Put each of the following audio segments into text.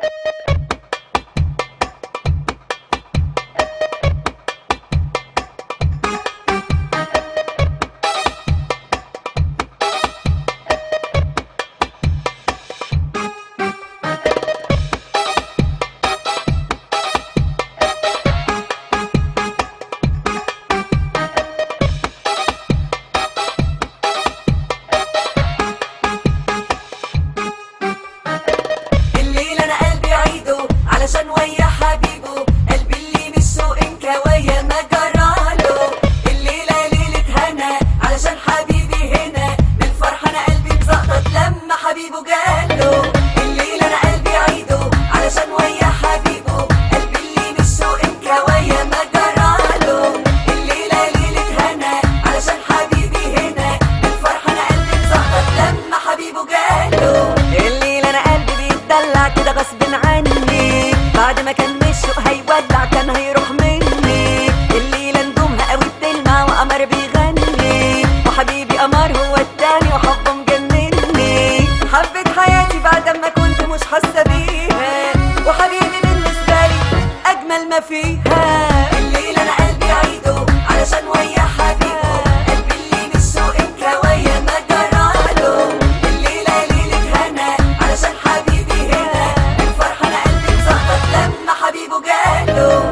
علشان ويا حبيبه قلبي اللي مش سوق انكوايا ما جراله. الليلة ليلة هنا علشان حبيبي هنا، من فرحة انا قلبي مزقطط لما حبيبه جاله. الليلة انا قلبي عيده علشان ويا حبيبه قلبي اللي مش سوق انكوايا ما جراله. الليلة ليلة هنا علشان حبيبي هنا، من فرحة انا قلبي مزقطط لما حبيبه جاله. الليلة انا قلبي بيتدلع كده غصب عني، بعد ما كان الشوق هيولع كان هيروح مني. الليلة نجومها قوي بتلمع وقمر بيغني، وحبيبي قمر هو التاني وحبه مجنني. حبيت حياتي بعد ما كنت مش حاسة بيها، وحبيبي بالنسبة لي أجمل ما فيها. الليلة أنا قلبي عيده علشان ويا حبيبه قلبي اللي مش سوق انكوايا ما جراله. الليلة ليلة هنا علشان حبيبي هنا، من فرحة أنا قلبي مزقطط لما حبيبه جاله.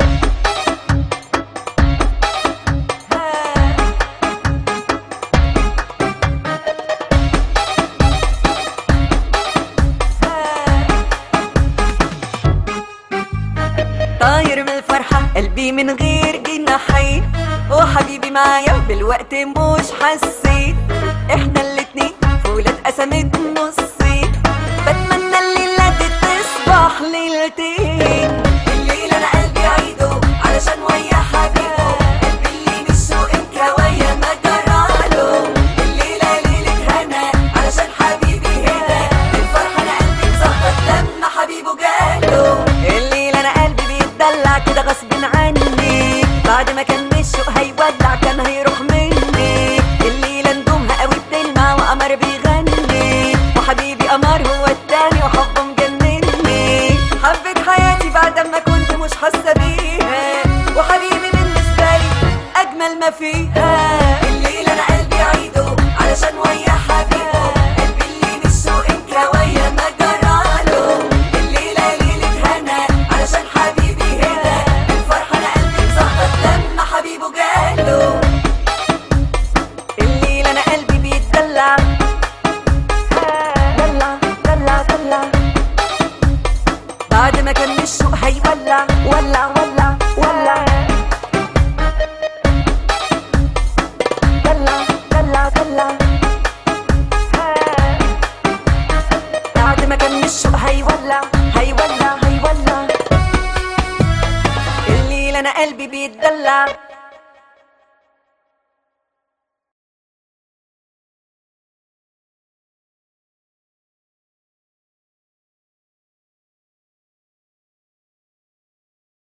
طاير من الفرحة قلبي من غير جناحين، وحبيبي معايا بالوقت مش حسيت. احنا الاتنين فولاد قسمت نصين، بتمنى الليلة دي تصبح ليلتين. الليلة انا قلبي عيده علشان ويا حبيبه قلبي اللي مش سوق انكوايا ما جراله. الليلة ليلة هنا علشان حبيبي هنا، من فرحة انا قلبي مزقطط لما حبيبه جاله. الليلة انا قلبي بيتدلع كده غصب عني، بعد ما كان الشوق هيولع كان هيروح مني. الليلة نجومها قوي بتلمع وقمر بيغني، وحبيبي قمر هو التاني وحبه مجنني. حبيت حياتي بعد ما كنت مش حاسة بيها، وحبيبي بالنسبة لي أجمل ما فيها. الليلة أنا قلبي عيده علشان ويا حبيبه قلبي اللي مش سوق انكوايا ما جراله. الليلة ليلة هنا علشان حبيبي هنا، من فرحة أنا قلبي مزقطط لما حبيبه جاله. الليلة أنا قلبي بيتدلع دلع دلع دلع، بعد ما كان الشوق هيولع ولع ولع ولع. دلع دلع دلع، بعد ما كان الشوق هيولع هيولع هيولع. الليلة أنا قلبي بيتدلع.